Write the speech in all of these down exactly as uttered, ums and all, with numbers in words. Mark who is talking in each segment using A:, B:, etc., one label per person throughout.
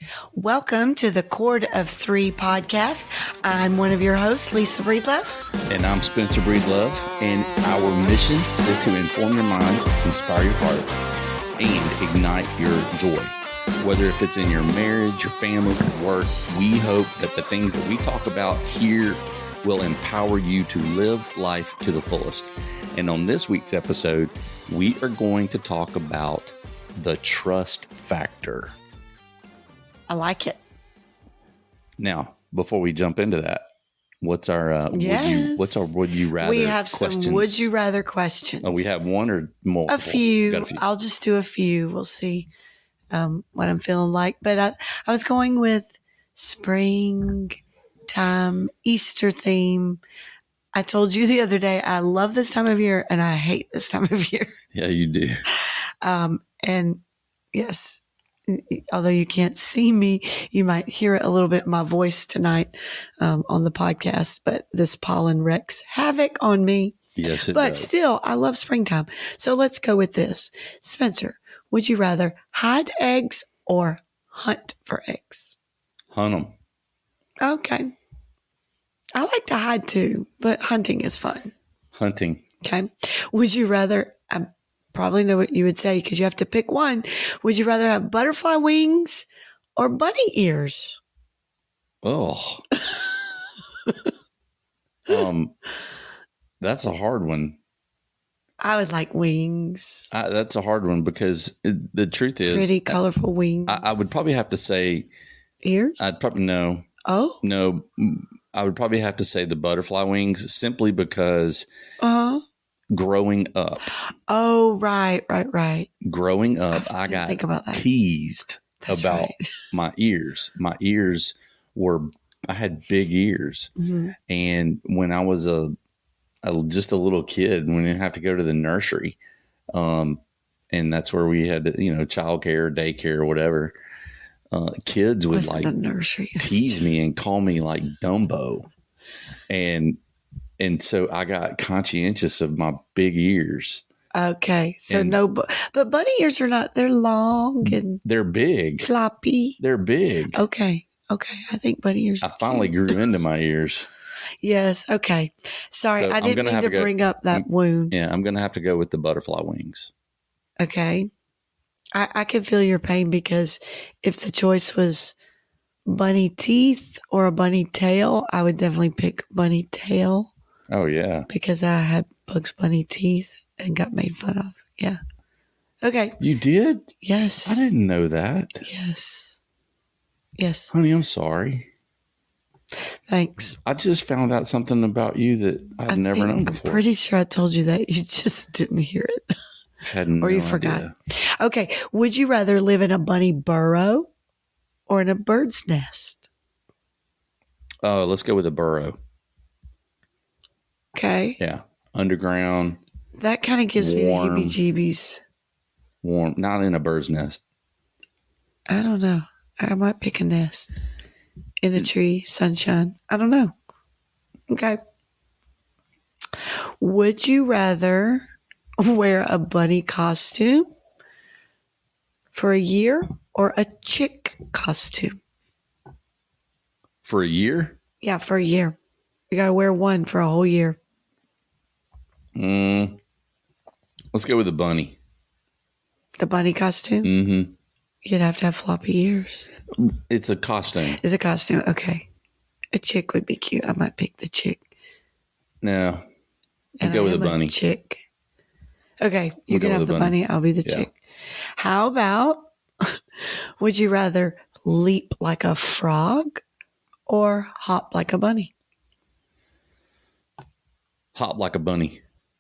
A: Welcome to the Chord of Three podcast. I'm one of your hosts, Lisa Breedlove.
B: And I'm Spencer Breedlove. And our mission is to inform your mind, inspire your heart, and ignite your joy. Whether if it's in your marriage, your family, your work, we hope that the things that we talk about here will empower you to live life to the fullest. And on this week's episode, we are going to talk about the trust factor.
A: I like it.
B: Now, before we jump into that, what's our uh,
A: yes.
B: would you, what's our would you rather?
A: We have
B: questions?
A: some would you rather questions.
B: Oh, we have one or multiple?
A: A few.
B: a few.
A: I'll just do a few. We'll see um, what I'm feeling like. But I, I was going with spring time, Easter theme. I told you the other day I love this time of year and I hate this time of year.
B: Yeah, you do.
A: Um, and yes. Although you can't see me, you might hear it a little bit in my voice tonight um, on the podcast, but this pollen wreaks havoc on me.
B: Yes, it
A: but
B: does.
A: Still, I love springtime. So let's go with this. Spencer, would you rather hide eggs or hunt for eggs?
B: Hunt them.
A: Okay. I like to hide too, but hunting is fun.
B: Hunting.
A: Okay. Would you rather... Um, Probably know what you would say because you have to pick one. Would you rather have butterfly wings or bunny ears?
B: Oh, um, that's a hard one.
A: I would like wings.
B: I, that's a hard one because it, the truth is,
A: pretty colorful wings.
B: I, I would probably have to say
A: ears.
B: I'd probably no.
A: Oh
B: no, I would probably have to say the butterfly wings simply because.
A: Uh huh.
B: Growing up.
A: Oh, right, right, right.
B: Growing up, I, I got
A: think about that.
B: teased
A: That's
B: about
A: right.
B: my ears. My ears were, I had big ears.
A: Mm-hmm.
B: And when I was a, a just a little kid, when I have to go to the nursery, um, and that's where we had, to, you know, childcare, daycare, or whatever, uh, kids would
A: Wasn't
B: like
A: the nursery.
B: tease me and call me like Dumbo. And And so I got conscientious of my big ears.
A: Okay. So
B: and
A: no, but, but bunny ears are not, they're long and
B: they're big.
A: floppy.
B: They're big.
A: Okay. Okay. I think bunny ears.
B: I finally grew into my ears.
A: Yes. Okay. Sorry.
B: So
A: I didn't mean to, to
B: go,
A: bring up that
B: I'm,
A: wound.
B: Yeah. I'm going to have to go with the butterfly wings.
A: Okay. I, I can feel your pain because if the choice was bunny teeth or a bunny tail, I would definitely pick bunny tail.
B: Oh, yeah.
A: Because I had Bugs Bunny teeth and got made fun of. Yeah. Okay.
B: You did?
A: Yes.
B: I didn't know that.
A: Yes. Yes.
B: Honey, I'm sorry.
A: Thanks.
B: I just found out something about you that I'd
A: I
B: never
A: think,
B: known before.
A: I'm pretty sure I told you that. You just didn't hear it.
B: Had no
A: or you
B: idea.
A: forgot. Okay. Would you rather live in a bunny burrow or in a bird's nest?
B: Oh, uh, let's go with a burrow.
A: Okay.
B: Yeah. Underground.
A: That kind of gives
B: warm,
A: me the heebie-jeebies.
B: Warm. Not in a bird's nest.
A: I don't know. I might pick a nest. In a tree, sunshine. I don't know. Okay. Would you rather wear a bunny costume for a year or a chick costume?
B: For a year?
A: Yeah, for a year. You got to wear one for a whole year.
B: Mm, let's go with the bunny.
A: The bunny costume?
B: Mm-hmm.
A: You'd have to have floppy ears.
B: It's a costume.
A: It's a costume. Okay. A chick would be cute. I might pick the chick.
B: No. I'll
A: and
B: go
A: I
B: with
A: am
B: the bunny.
A: A chick. Okay. You
B: We'll
A: can have the bunny. bunny. I'll be the yeah. chick. How about, would you rather leap like a frog or hop like a bunny?
B: Hop like a bunny.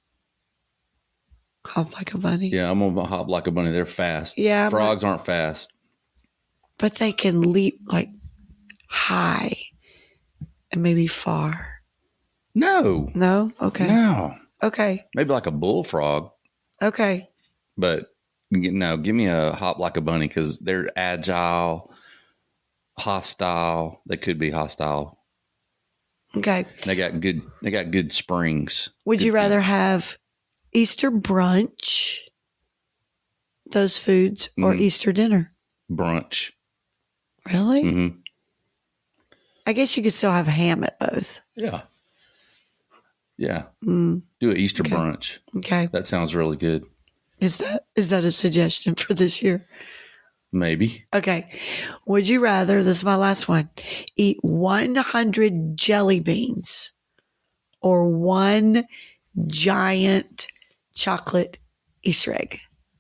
A: Hop like a bunny?
B: Yeah, I'm going to hop like a bunny. They're fast.
A: Yeah.
B: Frogs
A: but,
B: aren't fast.
A: But they can leap like high and maybe far.
B: No.
A: No? Okay.
B: No.
A: Okay.
B: Maybe like a bullfrog.
A: Okay.
B: But no, give me a hop like a bunny because they're agile, hostile. They could be hostile.
A: Okay.
B: They got good. They got good springs.
A: Would
B: good
A: you rather
B: feet.
A: have Easter brunch, those foods, or
B: Mm.
A: Easter dinner?
B: Brunch.
A: Really?
B: Mm-hmm.
A: I guess you could still have ham at both.
B: Yeah. Yeah.
A: Mm,
B: Do an Easter
A: okay.
B: brunch.
A: Okay.
B: That sounds really good.
A: Is that is that a suggestion for this year?
B: Maybe.
A: Okay. Would you rather, this is my last one, eat one hundred jelly beans or one giant chocolate Easter egg?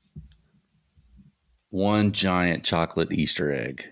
B: One giant chocolate Easter egg.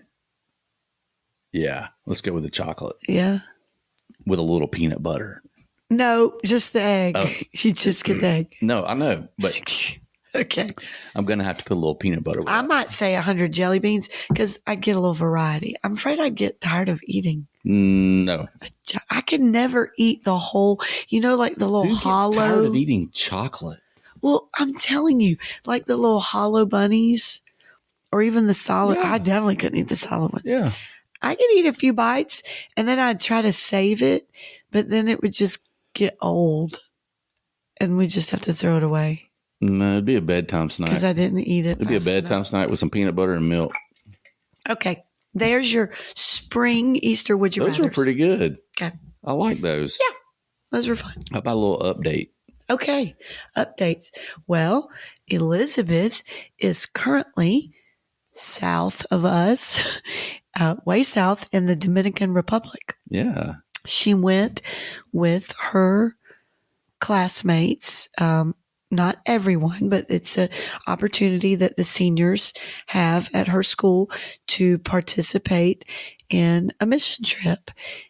B: Yeah. Let's go with the chocolate
A: Yeah.
B: with a little peanut butter.
A: No, just the egg.
B: Oh.
A: You just get the egg.
B: No, I know, but
A: Okay.
B: I'm going to have to put a little peanut butter with
A: I
B: it.
A: might say one hundred jelly beans because I get a little variety. I'm afraid I'd get tired of eating.
B: No.
A: I can never eat the whole, you know, like the little
B: Who gets
A: hollow.
B: tired of eating chocolate?
A: Well, I'm telling you, like the little hollow bunnies or even the solid.
B: Yeah.
A: I definitely couldn't eat the solid ones.
B: Yeah.
A: I could eat a few bites and then I'd try to save it, but then it would just get old and we just have to throw it away
B: No, it'd be a bedtime snack.
A: because I didn't eat it.
B: It'd be a
A: fast
B: bedtime
A: enough.
B: snack with some peanut butter and milk.
A: Okay. There's your spring Easter would you
B: Those
A: rather.
B: were pretty good.
A: Okay.
B: I like those.
A: Yeah. Those were fun.
B: How about a little update?
A: Okay. Updates. Well, Elizabeth is currently south of us, uh, way south in the Dominican Republic.
B: Yeah.
A: She went with her classmates, um, not everyone, but it's an opportunity that the seniors have at her school to participate in a mission trip.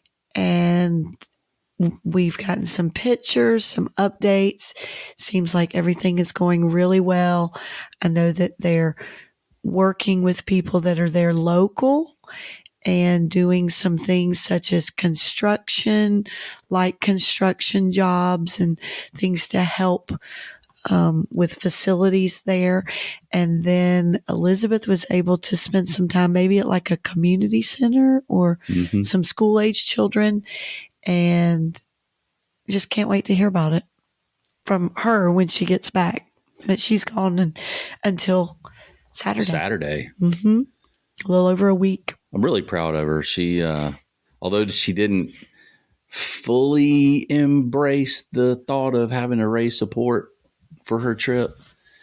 A: And we've gotten some pictures, some updates. Seems like everything is going really well. I know that they're working with people that are there local and doing some things such as construction, like construction jobs and things to help um, with facilities there. And then Elizabeth was able to spend some time maybe at like a community center or
B: Mhm.
A: some school age children. And just can't wait to hear about it from her when she gets back. But she's gone and, until Saturday.
B: Saturday.
A: Mm-hmm. A little over a week.
B: I'm really proud of her. She, uh, although she didn't fully embrace the thought of having to raise support for her trip,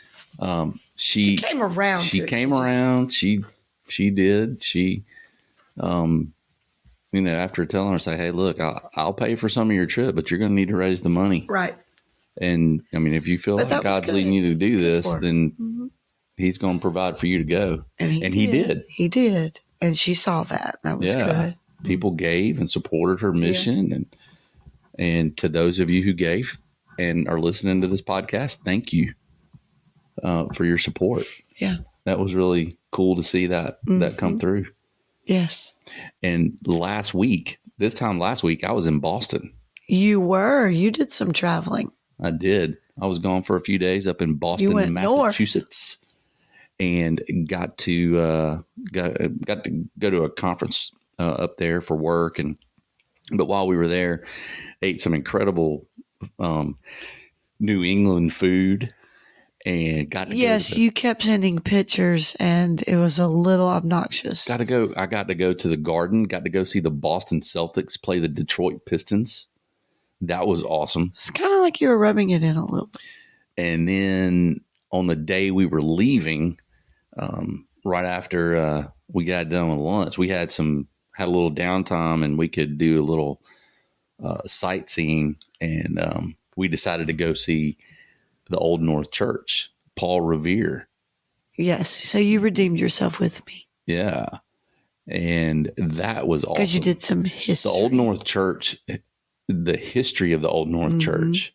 B: um, she,
A: She came around.
B: She
A: to it.
B: came
A: She just-
B: around. She she did. She, um, you know, after telling her, say, hey, look, I'll, I'll pay for some of your trip, but you're going to need to raise the money.
A: Right.
B: And I mean, if you feel
A: But
B: like
A: that was
B: God's
A: good.
B: leading you to do
A: It's good
B: this,
A: for her.
B: then
A: Mm-hmm.
B: He's going to provide for you to go.
A: And he
B: And
A: did.
B: he did.
A: He did. And she saw that. That was
B: Yeah.
A: good.
B: People gave and supported her mission, and and to those of you who gave and are listening to this podcast, thank you uh, for your support.
A: Yeah.
B: That was really cool to see that that come through.
A: Yes.
B: And last week, this time last week, I was in Boston.
A: You were. You did some traveling.
B: I did. I was gone for a few days up in Boston,
A: went north.
B: Massachusetts, and got to uh, got got to go to a conference uh, up there for work. And but while we were there, ate some incredible um, New England food, and got to
A: Yes,
B: go to the,
A: you kept sending pictures, and it was a little obnoxious.
B: got to go. I got to go to the Garden. Got to go see the Boston Celtics play the Detroit Pistons. That was awesome.
A: It's kind of like you were rubbing it in a little bit.
B: And then on the day we were leaving, um, right after uh, we got done with lunch, we had some had a little downtime, and we could do a little uh, sightseeing. And um, we decided to go see the Old North Church, Paul Revere.
A: Yes. So you redeemed yourself with me
B: Yeah, and that was awesome.
A: because you did some history.
B: The Old North Church, the history of the Old North
A: Mhm.
B: Church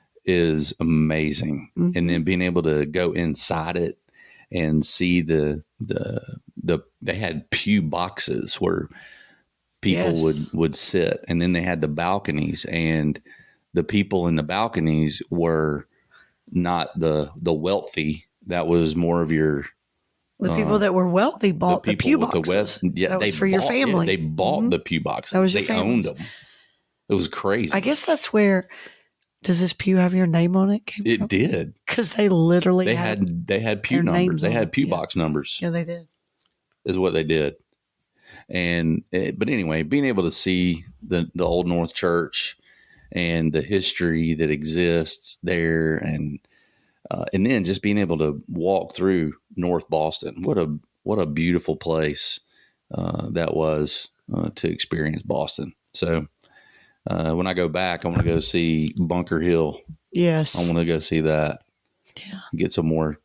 B: is amazing.
A: Mhm.
B: And then being able to go inside it and see the, the, the, they had pew boxes where people
A: Yes.
B: would, would sit. And then they had the balconies, and the people in the balconies were not the, the wealthy. That was more of your,
A: The
B: uh,
A: people that were wealthy bought the,
B: people
A: pew
B: with
A: boxes.
B: the West. Yeah,
A: That
B: they
A: was for your
B: bought- yeah,
A: family.
B: they bought
A: Mhm.
B: the pew boxes.
A: That was your
B: they owned
A: family's.
B: them. It was crazy.
A: I guess that's where. Does this pew have your name on it?
B: It did.
A: Because they literally
B: They
A: had,
B: had they had pew
A: their
B: numbers.
A: names
B: They
A: on
B: had
A: it,
B: pew
A: yeah.
B: box numbers.
A: Yeah, they did.
B: Is what they did. And, but anyway, being able to see the, the Old North Church and the history that exists there, and, uh, and then just being able to walk through North Boston. What a, what a beautiful place, uh, that was, uh, to experience Boston. So, uh, when I go back, I want to go see Bunker Hill.
A: Yes.
B: I want to go see that.
A: Yeah.
B: Get some more,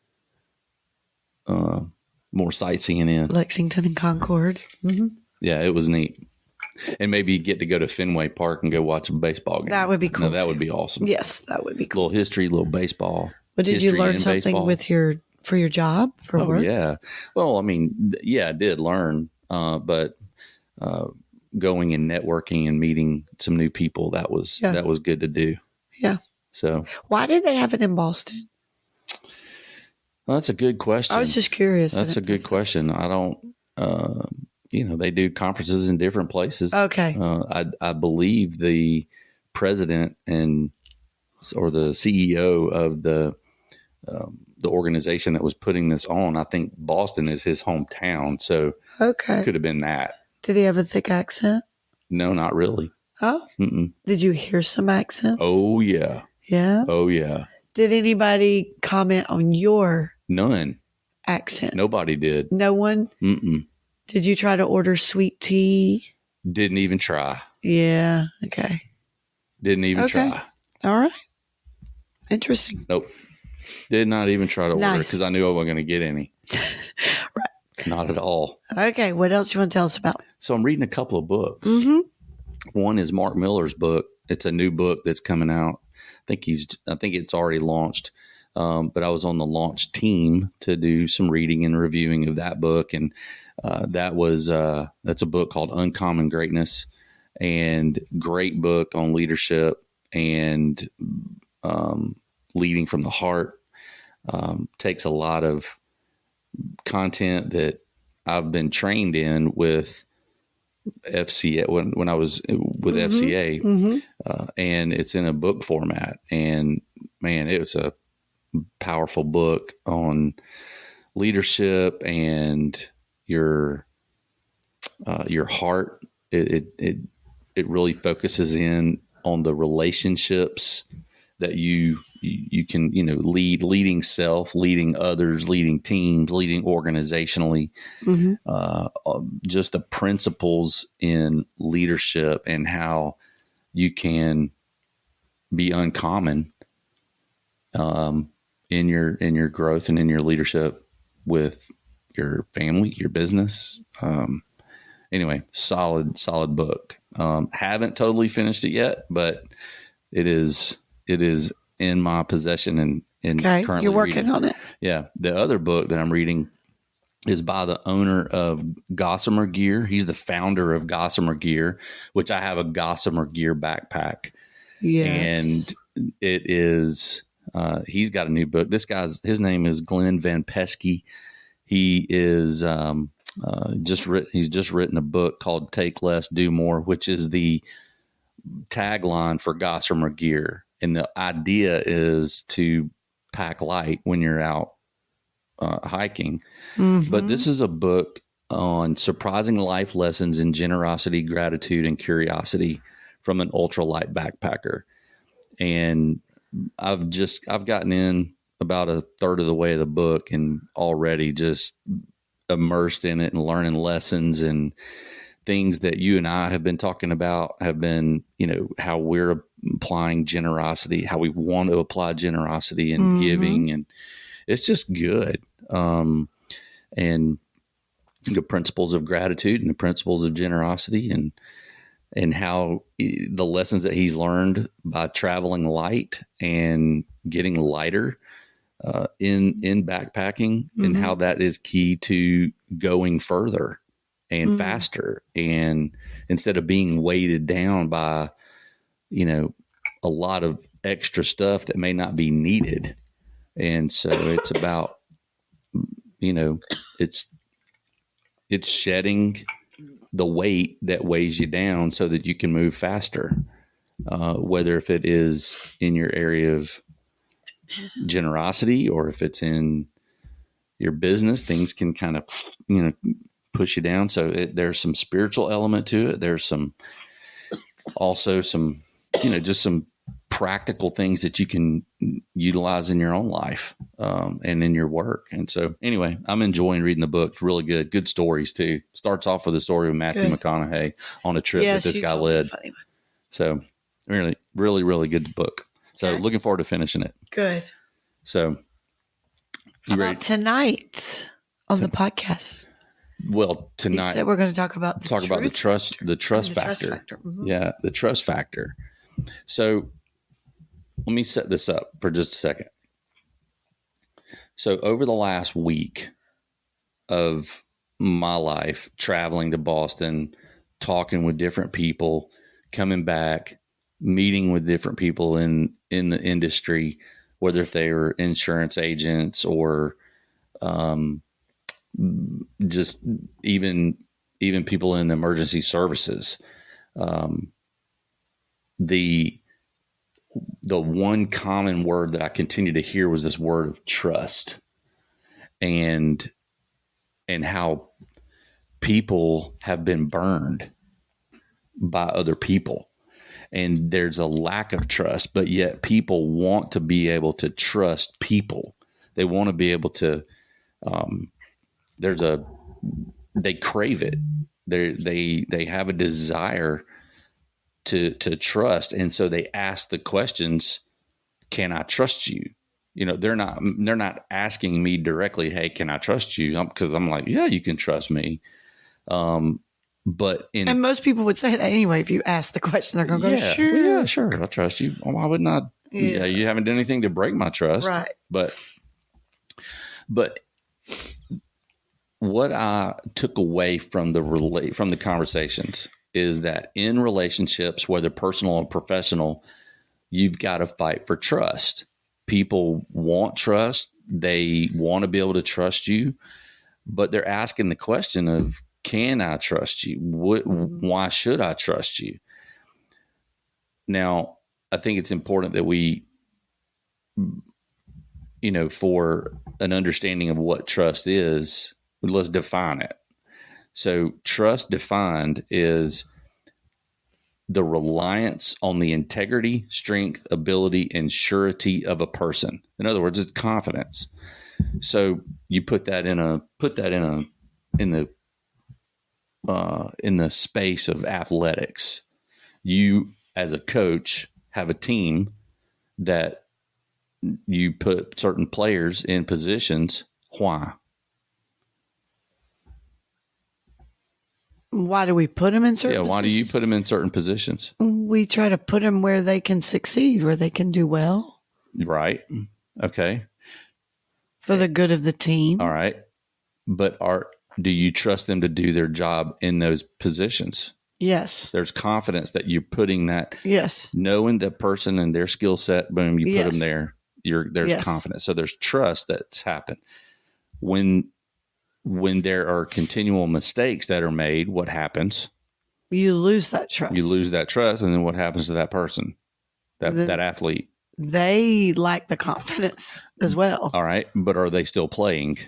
B: uh, more sightseeing in
A: Lexington and Concord. Mm-hmm.
B: Yeah, it was neat. And maybe get to go to Fenway Park and go watch a baseball game.
A: That would be cool.
B: No, that
A: too.
B: would be awesome.
A: Yes, that would be cool.
B: Little history, little baseball.
A: But did you
B: history
A: learn
B: and
A: something
B: baseball.
A: with your for your job for
B: Oh,
A: work?
B: yeah. Well, I mean, yeah, I did learn, uh, but uh, going and networking and meeting some new people, that was
A: Yeah.
B: that was good to do.
A: Yeah.
B: So
A: why did they have it in Boston?
B: well, that's a good question.
A: I was just curious.
B: That's a good question. I don't, uh, you know, they do conferences in different places.
A: Okay.
B: Uh, I, I believe the president and or the C E O of the um, the organization that was putting this on, I think Boston is his hometown. So
A: Okay.
B: it could have been that.
A: Did he have a thick accent?
B: No, not really.
A: Oh.
B: Mm-mm.
A: Did you hear some accents?
B: Oh, yeah.
A: Yeah.
B: Oh, yeah.
A: Did anybody comment on your
B: None.
A: accent?
B: Nobody did.
A: No one?
B: Mm-mm.
A: Did you try to order sweet tea?
B: Didn't even try.
A: Yeah. Okay.
B: Didn't even
A: Okay.
B: try.
A: All right. Interesting.
B: Nope. Did not even try to order
A: Nice.
B: because I knew I wasn't going to get any.
A: Right.
B: Not at all.
A: Okay. What else you want to tell us about?
B: So I'm reading a couple of books.
A: Mm-hmm.
B: One is Mark Miller's book. It's a new book that's coming out. I think he's. I think it's already launched. Um, but I was on the launch team to do some reading and reviewing of that book, and uh, that was uh, that's a book called Uncommon Greatness, and great book on leadership and um, leading from the heart. Um, takes a lot of content that I've been trained in with F C A when, when I was with
A: Mm-hmm.
B: F C A,
A: Mm-hmm.
B: uh, and it's in a book format. And man, it's a powerful book on leadership and your uh, your heart. It, it it it really focuses in on the relationships that you you can you know lead, leading self, leading others, leading teams, leading organizationally.
A: Mm-hmm.
B: Uh, just the principles in leadership and how you can be uncommon um, in your in your growth and in your leadership with your family, your business. Um, anyway, solid, solid book. Um, haven't totally finished it yet, but it is it is in my possession and, and
A: Okay.
B: currently
A: You're working
B: reading.
A: on it.
B: Yeah. The other book that I'm reading is by the owner of Gossamer Gear. He's the founder of Gossamer Gear, which I have a Gossamer Gear backpack.
A: Yes.
B: And it is, uh, he's got a new book. This guy's, his name is Glenn Van Pesky. He is, um, uh, just written, he's just written a book called Take Less, Do More, which is the tagline for Gossamer Gear. And the idea is to pack light when you're out uh, hiking.
A: Mhm.
B: But this is a book on surprising life lessons in generosity, gratitude, and curiosity from an ultralight backpacker. And I've just, I've gotten in about a third of the way of the book and already just immersed in it and learning lessons and things that you and I have been talking about have been, you know, how we're applying generosity, how we want to apply generosity and
A: Mhm.
B: giving. And it's just good. Um, and the principles of gratitude and the principles of generosity and, and how he- the lessons that he's learned by traveling light and getting lighter uh, in, in backpacking and
A: Mhm.
B: how that is key to going further and
A: Mhm.
B: faster. And instead of being weighted down by, you know, a lot of extra stuff that may not be needed. And so it's about, you know, it's, it's shedding the weight that weighs you down so that you can move faster. Uh, whether if it is in your area of generosity or if it's in your business, things can kind of, you know, push you down. So it, there's some spiritual element to it. There's some, also some, you know, just some practical things that you can utilize in your own life um, and in your work. And so anyway, I'm enjoying reading the book. It's really good. Good stories too. Starts off with a story of Matthew good. McConaughey on a trip yes, that this guy led. So really, really, really good book. So okay. looking forward to finishing it.
A: Good.
B: So
A: you How ready? About tonight on the podcast?
B: Well, tonight
A: we're going to talk about the
B: talk about the trust, factor. the trust the factor. Trust factor. Mm-hmm. Yeah, the trust factor. So let me set this up for just a second. So over the last week of my life, traveling to Boston, talking with different people, coming back, meeting with different people in, in the industry, whether if they were insurance agents or um, just even even people in emergency services. Um, the the one common word that I continue to hear was this word of trust, and and how people have been burned by other people. And there's a lack of trust, but yet people want to be able to trust people. They want to be able to, um, there's a, they crave it. They, they, they have a desire to, to trust. And so they ask the questions, can I trust you? You know, they're not, they're not asking me directly, hey, can I trust you? I'm, cause I'm like, yeah, you can trust me. Um, But in,
A: and most people would say that anyway. If you ask the question, they're going to go,
B: yeah,
A: sure.
B: Well, yeah, sure. I trust you. Why would not? Yeah. yeah. You haven't done anything to break my trust.
A: Right.
B: But, but what I took away from the relate from the conversations is that in relationships, whether personal or professional, you've got to fight for trust. People want trust. They want to be able to trust you, but they're asking the question of, can I trust you? What, why should I trust you? Now, I think it's important that we, you know, for an understanding of what trust is, let's define it. So trust defined is the reliance on the integrity, strength, ability, and surety of a person. In other words, it's confidence. So you put that in a, put that in a, in the, Uh, in the space of athletics. You, as a coach, have a team that you put certain players in positions. Why?
A: Why do we put them in certain
B: yeah, why
A: positions?
B: do you put them in certain positions?
A: We try to put them where they can succeed, where they can do well.
B: Right. Okay.
A: For the good of the team.
B: All right. But are do you trust them to do their job in those positions?
A: Yes.
B: There's confidence that you're putting that.
A: Yes.
B: Knowing the person and their skill set, boom, you
A: yes.
B: put them there. You're there's yes. confidence. So there's trust that's happened. When when there are continual mistakes that are made, what happens?
A: You lose that trust.
B: You lose that trust, and then what happens to that person, that the, that athlete?
A: They lack the confidence as well.
B: All right, but are they still playing?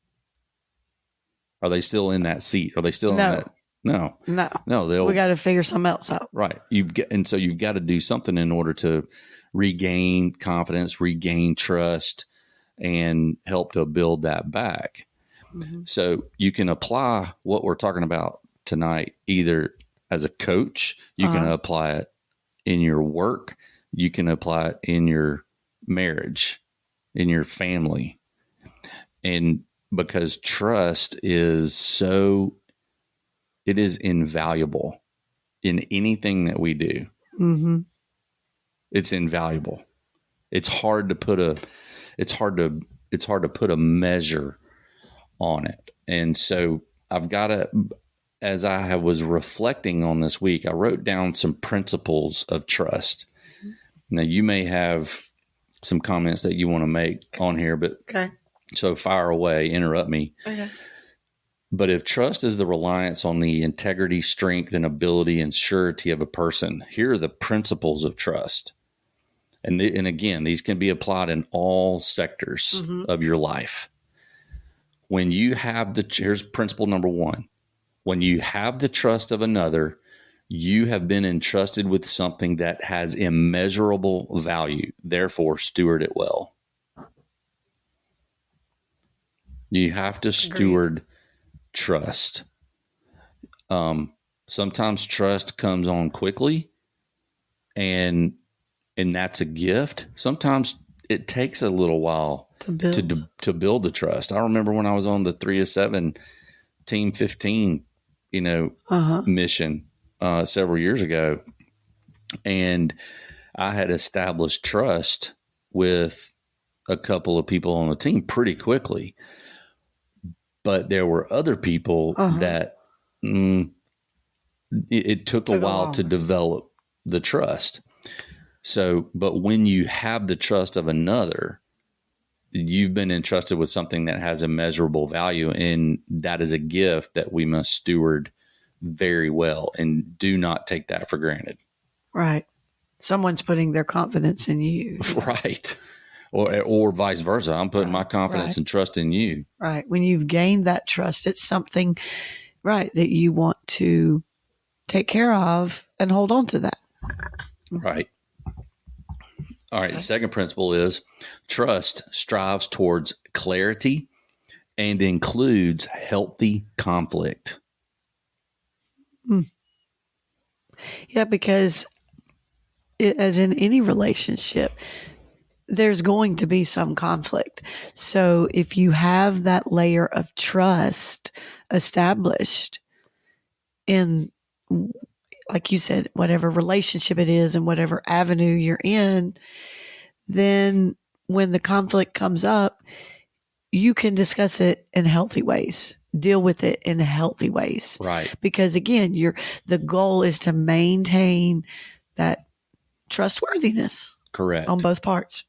B: Are they still in that seat? Are they still
A: no.
B: in that? No,
A: no,
B: no. They'll,
A: we got to figure something else out.
B: Right. You've got, and so you've got to do something in order to regain confidence, regain trust, and help to build that back. Mm-hmm. So you can apply what we're talking about tonight, either as a coach, you uh-huh. can apply it in your work, you can apply it in your marriage, in your family, and because trust is so, it is invaluable in anything that we do.
A: Mm-hmm.
B: It's invaluable. It's hard to put a, it's hard to, it's hard to put a measure on it. And so I've got to, as I was reflecting on this week, I wrote down some principles of trust. Mm-hmm. Now you may have some comments that you want to make on here, but
A: okay.
B: So fire away, interrupt me.
A: Okay.
B: But if trust is the reliance on the integrity, strength, and ability and surety of a person, here are the principles of trust. And, the, and again, these can be applied in all sectors mm-hmm. of your life. When you have the, here's principle number one. When you have the trust of another, you have been entrusted with something that has immeasurable value. Therefore, steward it well. You have to steward Agreed. Trust. Um, sometimes trust comes on quickly, and and that's a gift. Sometimes it takes a little while
A: to build
B: to, to build the trust. I remember when I was on the three oh seven Team fifteen, you know, uh-huh. mission uh, several years ago, and I had established trust with a couple of people on the team pretty quickly. But there were other people uh-huh. that mm, it, it took, took a while a to develop the trust. So, but when you have the trust of another, you've been entrusted with something that has immeasurable value, and that is a gift that we must steward very well and do not take that for granted.
A: Right. Someone's putting their confidence in you.
B: Right. Or, or vice versa. I'm putting right, my confidence right. and trust in you.
A: Right. When you've gained that trust, it's something, right, that you want to take care of and hold on to that.
B: Right. All right. Okay. The second principle is trust strives towards clarity and includes healthy conflict.
A: Hmm. Yeah, because it, as in any relationship, there's going to be some conflict. So if you have that layer of trust established in, like you said, whatever relationship it is and whatever avenue you're in, then when the conflict comes up, you can discuss it in healthy ways, deal with it in healthy ways.
B: Right.
A: Because again, you're, the goal is to maintain that trustworthiness.
B: Correct.
A: On both parts.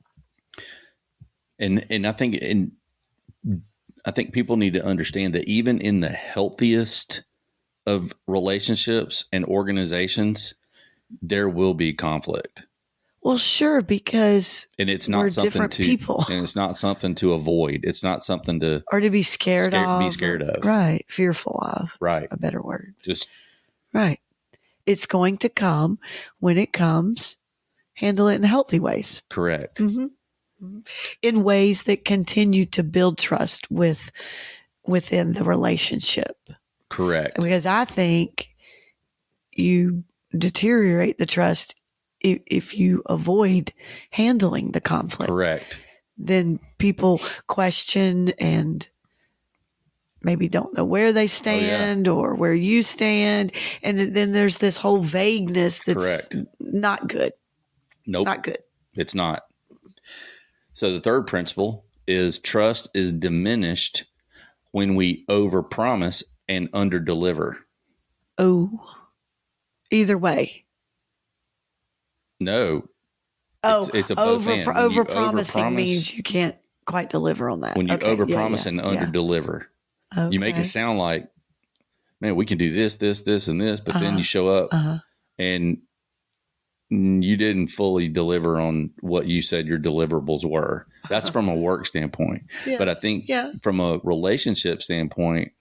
B: And and I think and I think people need to understand that even in the healthiest of relationships and organizations, there will be conflict.
A: Well, sure, because
B: and it's not
A: we're
B: something
A: different
B: to
A: people.
B: And it's not something to avoid. It's not something to
A: or to be scared
B: scare,
A: of.
B: Be scared of.
A: Right. Fearful of.
B: Right.
A: A better word.
B: Just
A: right. It's going to come. When it comes, handle it in healthy ways.
B: Correct.
A: Mm-hmm. In ways that continue to build trust with within the relationship.
B: Correct.
A: Because I think you deteriorate the trust if, if you avoid handling the conflict.
B: Correct.
A: Then people question and maybe don't know where they stand oh, yeah. or where you stand. And then there's this whole vagueness that's Correct. Not good.
B: Nope.
A: Not good.
B: It's not. So the third principle is trust is diminished when we overpromise and underdeliver.
A: Oh, either way.
B: No.
A: Oh,
B: it's, it's a
A: over over promising means you can't quite deliver on that.
B: When you
A: okay,
B: overpromise yeah, yeah, and underdeliver,
A: yeah. Okay.
B: You make it sound like, man, we can do this, this, this, and this, but uh-huh. then you show up uh-huh. and you didn't fully deliver on what you said your deliverables were. That's from a work standpoint. Yeah. But I think
A: yeah.
B: from a relationship standpoint,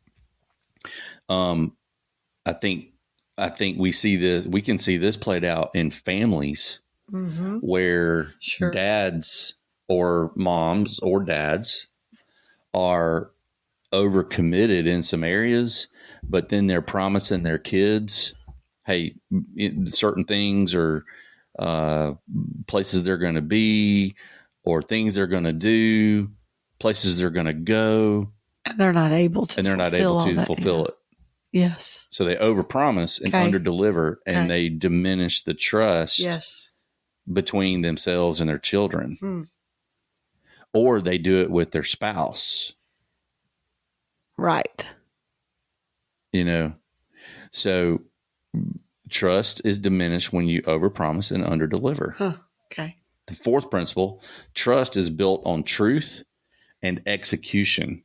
B: um, I think I think we see this. We can see this played out in families mm-hmm. where
A: sure.
B: dads or moms or dads are overcommitted in some areas, but then they're promising their kids, hey, certain things or uh, places they're going to be or things they're going to do, places they're going to go.
A: And they're not able to
B: And they're not able to
A: that,
B: fulfill
A: yeah.
B: it.
A: Yes.
B: So they overpromise and
A: okay.
B: underdeliver, and okay. they diminish the trust
A: yes.
B: between themselves and their children.
A: Hmm.
B: Or they do it with their spouse.
A: Right.
B: You know, so trust is diminished when you overpromise and underdeliver.
A: Huh. Okay.
B: The fourth principle, trust is built on truth and execution.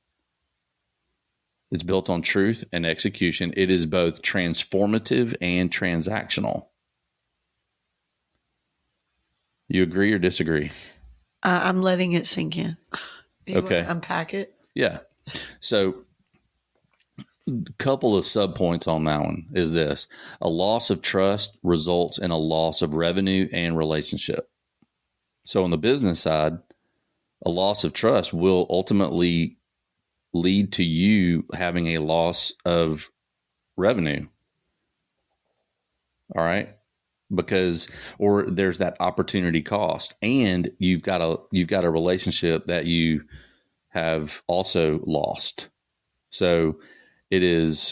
B: It's built on truth and execution. It is both transformative and transactional. You agree or disagree?
A: Uh, I'm letting it sink in. You
B: okay.
A: want to unpack it?
B: Yeah. So couple of subpoints on that one is this: a loss of trust results in a loss of revenue and relationship. So on the business side, a loss of trust will ultimately lead to you having a loss of revenue. All right. Because, or there's that opportunity cost, and you've got a, you've got a relationship that you have also lost. So it is,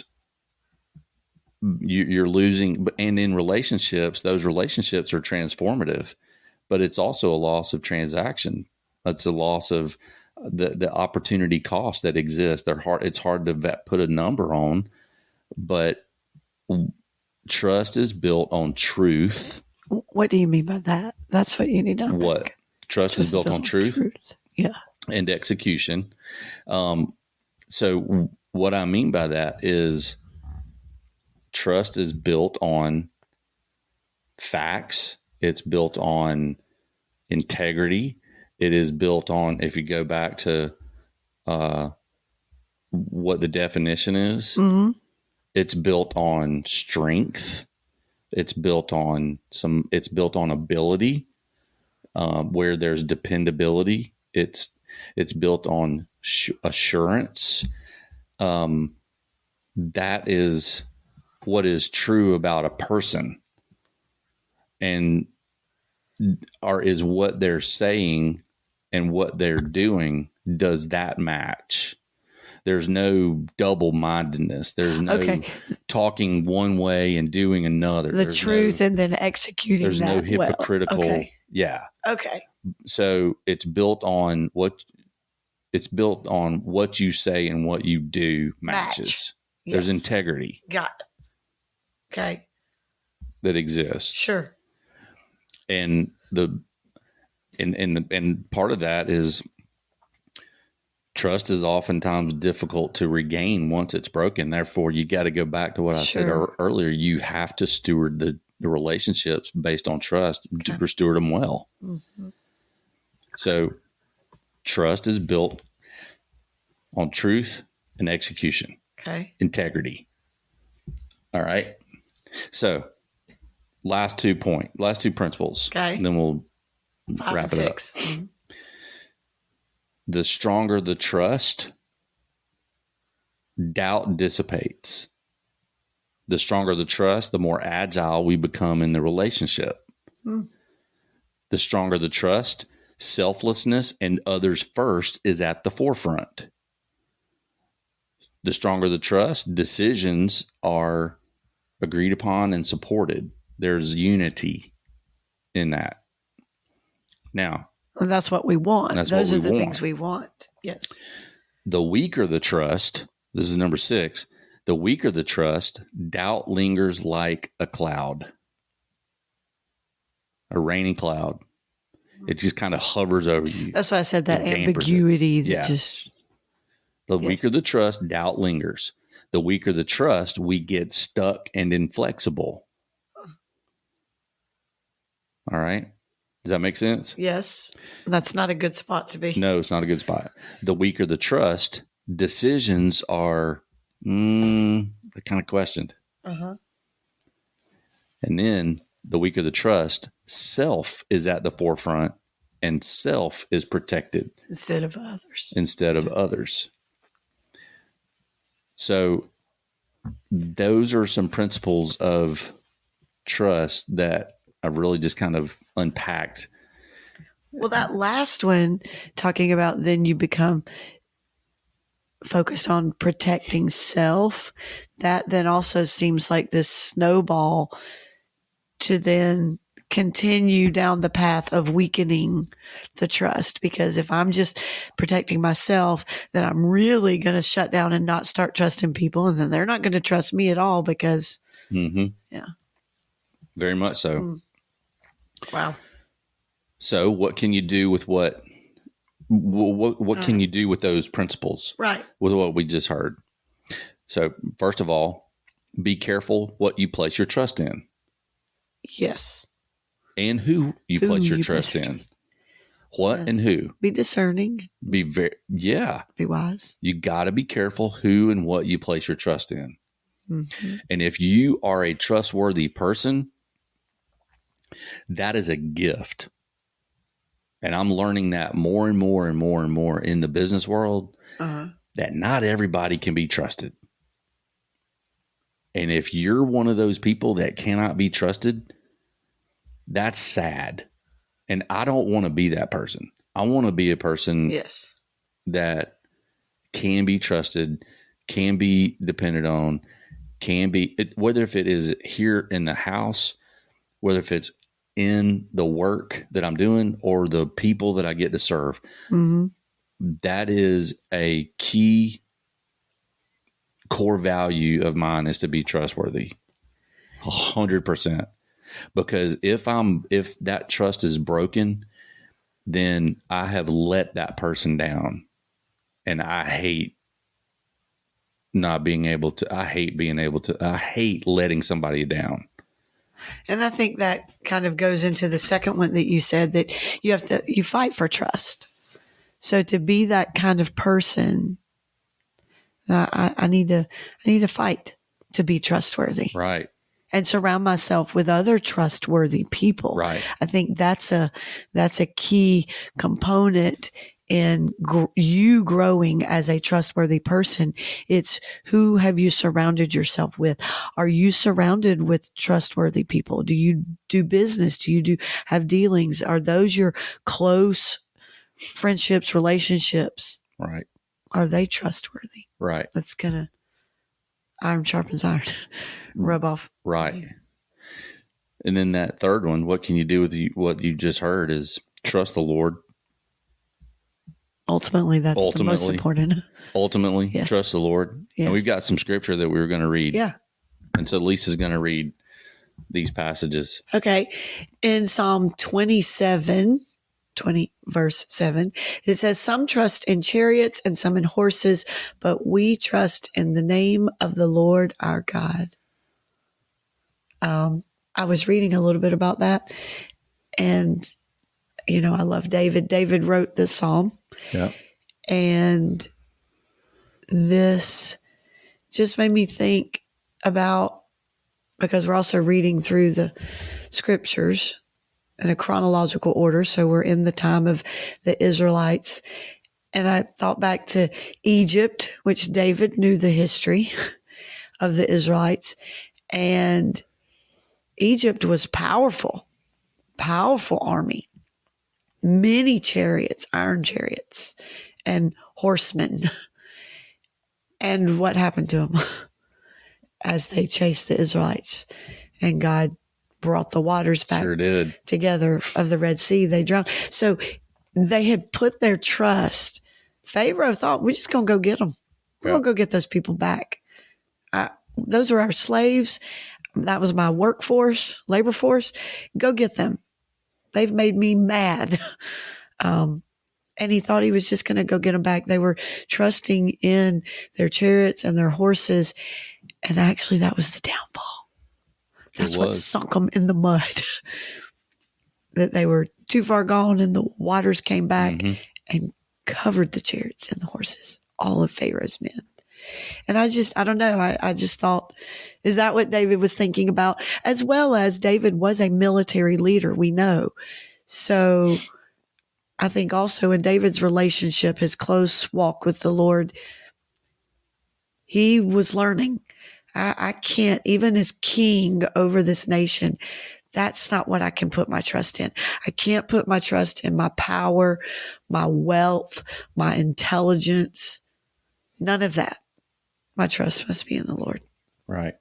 B: you, you're losing, and in relationships, those relationships are transformative, but it's also a loss of transaction. It's a loss of the, the opportunity cost that exists. They're hard. It's hard to vet, put a number on, but trust is built on truth.
A: What do you mean by that? That's what you need to unpack.
B: What? Trust, trust is built, built on, on truth, truth.
A: Yeah.
B: And execution. Um, so what I mean by that is trust is built on facts. It's built on integrity. It is built on, if you go back to uh, what the definition is,
A: mm-hmm.
B: it's built on strength. It's built on some, it's built on ability, um, where there's dependability. It's, it's built on sh- assurance. Um, that is what is true about a person, and are, is what they're saying and what they're doing. Does that match? There's no double-mindedness. There's no okay. talking one way and doing another.
A: The
B: there's
A: truth
B: no,
A: and then executing
B: there's
A: that
B: no hypocritical.
A: Well. Okay.
B: Yeah.
A: Okay.
B: So it's built on what it's built on what you say and what you do matches. Match. Yes. There's integrity.
A: Got it. Okay.
B: That exists.
A: Sure.
B: And the and and the, and part of that is trust is oftentimes difficult to regain once it's broken. Therefore, you got to go back to what I sure. said er- earlier. You have to steward the, the relationships based on trust okay. to steward them well.
A: Mm-hmm.
B: So trust is built on truth and execution.
A: Okay.
B: Integrity. All right. So last two point, last two principles.
A: Okay.
B: Then we'll
A: Five
B: wrap
A: and
B: it
A: six.
B: up.
A: Mm-hmm.
B: The stronger the trust, doubt dissipates. The stronger the trust, the more agile we become in the relationship.
A: Mm.
B: The stronger the trust, selflessness and others first is at the forefront. The stronger the trust, decisions are agreed upon and supported. There's unity in that. Now,
A: and that's what we want.
B: That's
A: Those
B: what
A: are
B: we
A: the
B: want.
A: things we want. Yes.
B: The weaker the trust, this is number six, the weaker the trust, doubt lingers like a cloud, a rainy cloud. It just kind of hovers over you.
A: That's why I said that ambiguity that
B: yeah.
A: just.
B: The
A: yes.
B: weaker the trust, doubt lingers. The weaker the trust, we get stuck and inflexible. All right. Does that make sense?
A: Yes. That's not a good spot to be.
B: No, it's not a good spot. The weaker the trust, decisions are mm, they're kind of questioned.
A: Uh-huh.
B: And then the weaker the trust, self is at the forefront and self is protected.
A: Instead of others.
B: Instead of others. So those are some principles of trust that I've really just kind of unpacked.
A: Well, that last one, talking about then you become focused on protecting self, that then also seems like this snowball to then continue down the path of weakening the trust. Because if I'm just protecting myself, then I'm really going to shut down and not start trusting people. And then they're not going to trust me at all because,
B: mm-hmm.
A: yeah.
B: Very much so.
A: Mm. Wow.
B: So what can you do with what, what, what can you do with those principles?
A: Right.
B: With what we just heard. So first of all, be careful what you place your trust in.
A: Yes.
B: And who you
A: who
B: place your
A: you
B: trust
A: place
B: in.
A: trust.
B: What
A: Yes.
B: and who.
A: Be discerning.
B: Be very, yeah.
A: Be wise.
B: You got to be careful who and what you place your trust in.
A: Mm-hmm.
B: And if you are a trustworthy person, that is a gift. And I'm learning that more and more and more and more in the business world,
A: Uh-huh.
B: that not everybody can be trusted. And if you're one of those people that cannot be trusted, that's sad. And I don't want to be that person. I want to be a person
A: Yes.
B: that can be trusted, can be depended on, can be, it, whether if it is here in the house, whether if it's in the work that I'm doing or the people that I get to serve.
A: Mm-hmm.
B: That is a key core value of mine, is to be trustworthy. A hundred percent. Because if I'm, if that trust is broken, then I have let that person down. And I hate not being able to, I hate being able to, I hate letting somebody down.
A: And I think that kind of goes into the second one that you said, that you have to, you fight for trust. So to be that kind of person, uh, I, I need to, I need to fight to be trustworthy.
B: Right.
A: And surround myself with other trustworthy people.
B: Right.
A: I think that's a, that's a key component in gr- you growing as a trustworthy person. It's who have you surrounded yourself with? Are you surrounded with trustworthy people? Do you do business? Do you do have dealings? Are those your close friendships, relationships?
B: Right.
A: Are they trustworthy?
B: Right.
A: That's gonna iron sharpens iron, rub off.
B: Right. And then that third one, what can you do with you, what you just heard, is trust the Lord.
A: Ultimately, that's
B: Ultimately.
A: the most important.
B: Ultimately,
A: Yes.
B: trust the Lord.
A: Yes.
B: And we've got some scripture that we were going to read.
A: Yeah.
B: And so Lisa's going to read these passages.
A: Okay. In Psalm twenty-seven, twenty, verse seven, it says, some trust in chariots and some in horses, but we trust in the name of the Lord our God. Um, I was reading a little bit about that, and, you know, I love David. David wrote this Psalm.
B: Yeah.
A: And this just made me think about, because we're also reading through the scriptures in a chronological order. So we're in the time of the Israelites. And I thought back to Egypt, which David knew the history of the Israelites. And Egypt was powerful, powerful army, many chariots, iron chariots, and horsemen. And what happened to them as they chased the Israelites? And God brought the waters back
B: Sure did.
A: together of the Red Sea. They drowned. So they had put their trust. Pharaoh thought, we're just going to go get them. We're
B: Yeah.
A: going to go get those people back. I, those are our slaves. That was my workforce, labor force. Go get them. They've made me mad. Um, and he thought he was just going to go get them back. They were trusting in their chariots and their horses. And actually, that was the downfall. That's
B: It
A: what
B: was.
A: sunk them in the mud. That they were too far gone, and the waters came back
B: Mhm.
A: and covered the chariots and the horses, all of Pharaoh's men. And I just, I don't know. I, I just thought, is that what David was thinking about? As well as David was a military leader, we know. So I think also in David's relationship, his close walk with the Lord, he was learning. I, I can't, even as king over this nation, that's not what I can put my trust in. I can't put my trust in my power, my wealth, my intelligence, none of that. My trust must be in the Lord.
B: Right.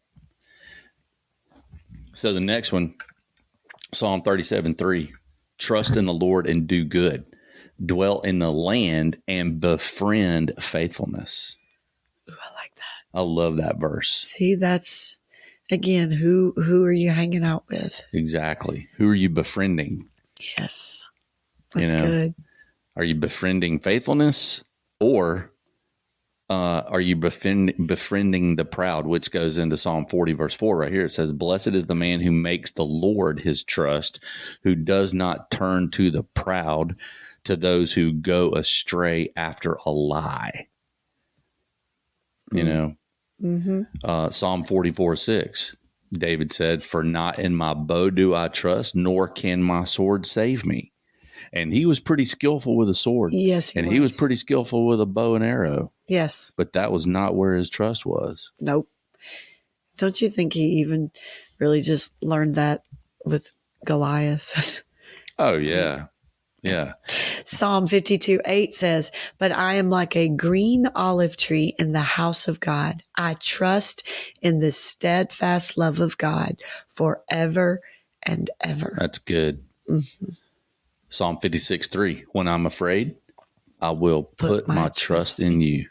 B: So the next one, Psalm thirty-seven three, trust in the Lord and do good, dwell in the land and befriend faithfulness.
A: Ooh, I like that.
B: I love that verse.
A: See, that's, again, who who are you hanging out with?
B: Exactly. Who are you befriending?
A: Yes.
B: You
A: That's
B: know,
A: good.
B: Are you befriending faithfulness, or uh, are you befriend, befriending the proud, which goes into Psalm forty, verse four right here. It says, blessed is the man who makes the Lord his trust, who does not turn to the proud, to those who go astray after a lie. You know,
A: Mm-hmm.
B: uh, Psalm forty-four six, David said, "For not in my bow do I trust, nor can my sword save me." And he was pretty skillful with a sword.
A: Yes, he
B: and
A: was.
B: he was pretty skillful with a bow and arrow.
A: Yes.
B: But that was not where his trust was.
A: Nope. Don't you think he even really just learned that with Goliath?
B: Oh, yeah. Yeah.
A: Psalm fifty-two eight says, "But I am like a green olive tree in the house of God. I trust in the steadfast love of God forever and ever."
B: That's good. Mm-hmm. Psalm fifty-six three, "When I'm afraid, I will put, put my, my trust, trust in you."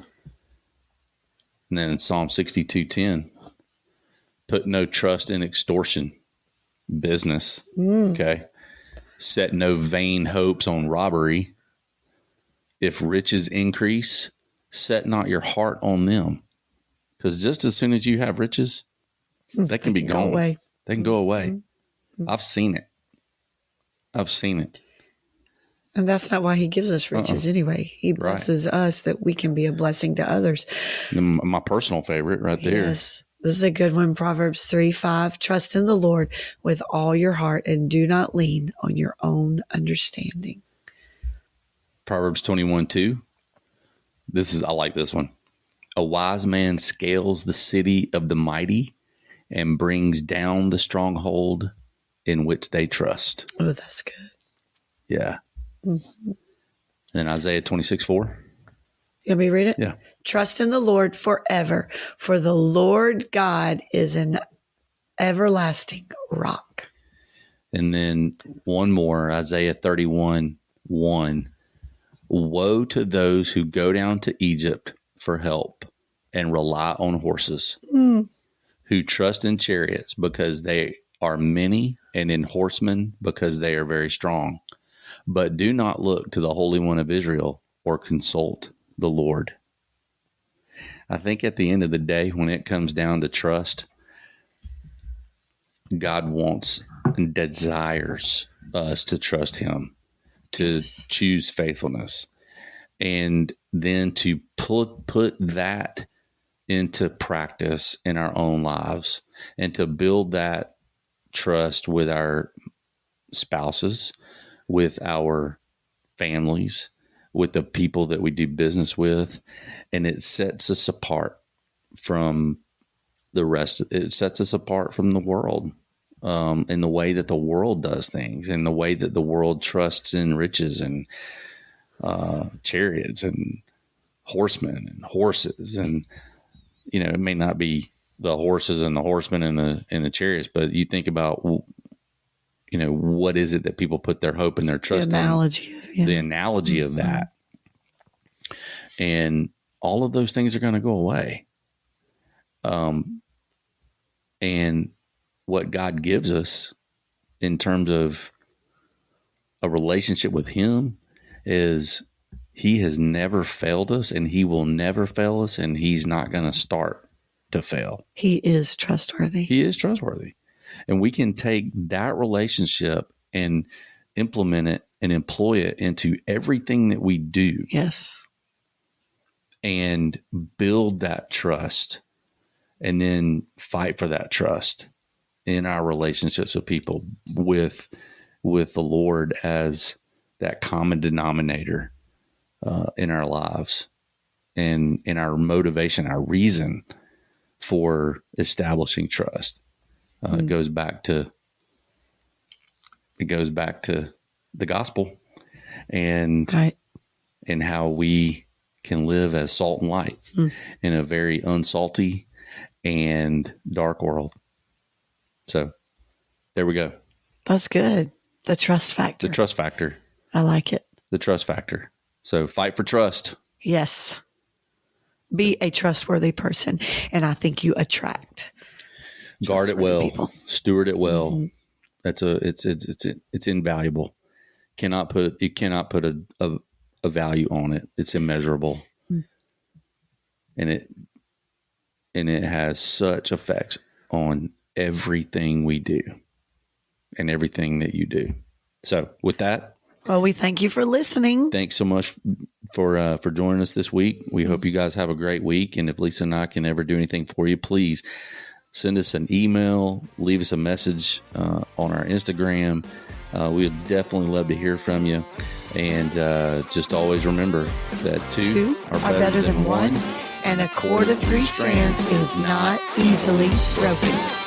B: And then in Psalm sixty-two ten, "Put no trust in extortion, business." Mm. Okay. "Set no vain hopes on robbery. If riches increase, set not your heart on them." Because just as soon as you have riches, they can, they be can gone. Go away. They can go away. Mm-hmm. I've seen it. I've seen it.
A: And that's not why he gives us riches uh-uh. anyway. He blesses right. us that we can be a blessing to others.
B: My personal favorite right there.
A: Yes. This is a good one. Proverbs three five, "Trust in the Lord with all your heart and do not lean on your own understanding."
B: Proverbs twenty-one two. This is, I like this one. "A wise man scales the city of the mighty and brings down the stronghold in which they trust."
A: Oh, that's good.
B: Yeah. Mm-hmm. And Isaiah twenty-six four.
A: You want me to read it?
B: Yeah.
A: "Trust in the Lord forever, for the Lord God is an everlasting rock."
B: And then one more, Isaiah thirty-one one. "Woe to those who go down to Egypt for help and rely on horses, mm. who trust in chariots because they are many, and in horsemen because they are very strong, but do not look to the Holy One of Israel or consult the Lord." I think at the end of the day, when it comes down to trust, God wants and desires us to trust him, to yes. choose faithfulness, and then to put, put that into practice in our own lives, and to build that trust with our spouses, with our families, with the people that we do business with. And it sets us apart from the rest. It sets us apart from the world, um, in the way that the world does things, in the way that the world trusts in riches and uh, chariots and horsemen and horses. And, you know, it may not be the horses and the horsemen and the, and the chariots, but you think about, you know, what is it that people put their hope and their trust
A: the analogy,
B: in?
A: Yeah.
B: The analogy mm-hmm. of that. And all of those things are going to go away. Um, and what God gives us in terms of a relationship with him is he has never failed us, and he will never fail us, and he's not going to start to fail.
A: He is trustworthy.
B: He is trustworthy. And we can take that relationship and implement it and employ it into everything that we do.
A: Yes.
B: And build that trust, and then fight for that trust in our relationships with people, with, with the Lord as that common denominator uh, in our lives, and in our motivation, our reason for establishing trust. Uh, mm-hmm. It goes back to, it goes back to the gospel, and,
A: right.
B: and how we can live as salt and light mm. in a very unsalty and dark world. So there we go.
A: That's good. The trust factor.
B: The trust factor.
A: I like it.
B: The trust factor. So fight for trust.
A: Yes. Be a trustworthy person. And I think you attract.
B: Guard it well. People. Steward it well. Mm-hmm. That's a, it's, it's, it's, it's invaluable. Cannot put, you cannot put a, a, a value on it. It's immeasurable. Mm. And it, and it has such effects on everything we do and everything that you do. So with that,
A: Well, we thank you for listening.
B: Thanks so much for uh, for joining us this week. We hope you guys have a great week. And if Lisa and I can ever do anything for you, please send us an email, leave us a message uh, on our Instagram. Uh, we would definitely love to hear from you. And uh, just always remember that two,
A: Two
B: are
A: are
B: better,
A: better
B: than,
A: than one, and a cord of three strands is not easily broken.